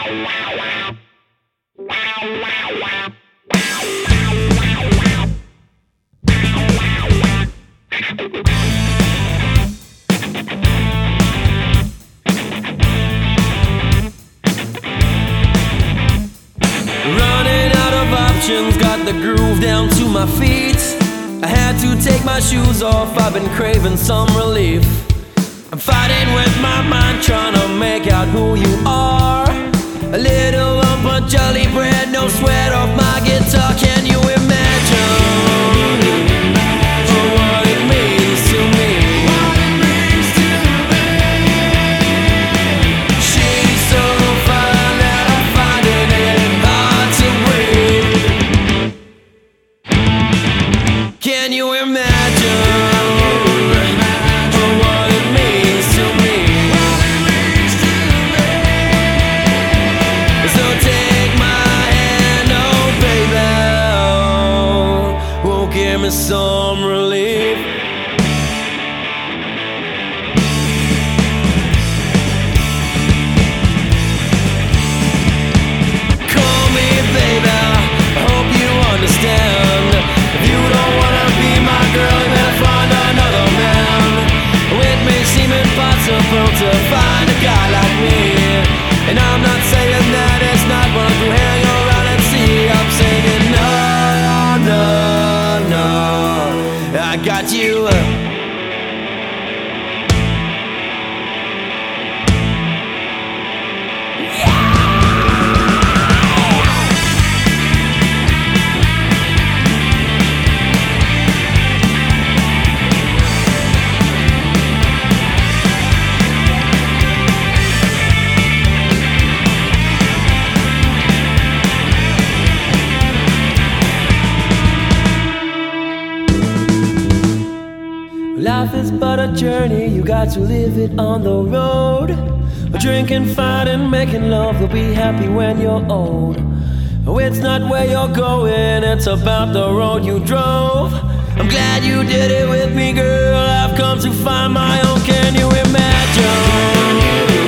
Got the groove down to my feet. I had to take my shoes off, I've been craving some relief. I'm fighting with my mind, trying to make out who you are. A little lump of jelly bread, no sweat off my guitar. Can you imagine what it means to me? She's so fine that I'm finding it hard to breathe. Can you imagine what it means to me? So take my hand, oh baby, won't give me some relief. Call me baby, I hope you understand. If you don't wanna be my girl, you better find another man. It may seem impossible to find a guy like me, and I'm not saying that it's not fun to hang around and see. I'm saying no, no, no, I got you. Life is but a journey, you got to live it on the road. Drinking, fighting, making love, you'll be happy when you're old. Oh, it's not where you're going, it's about the road you drove. I'm glad you did it with me, girl, I've come to find my own. Can you imagine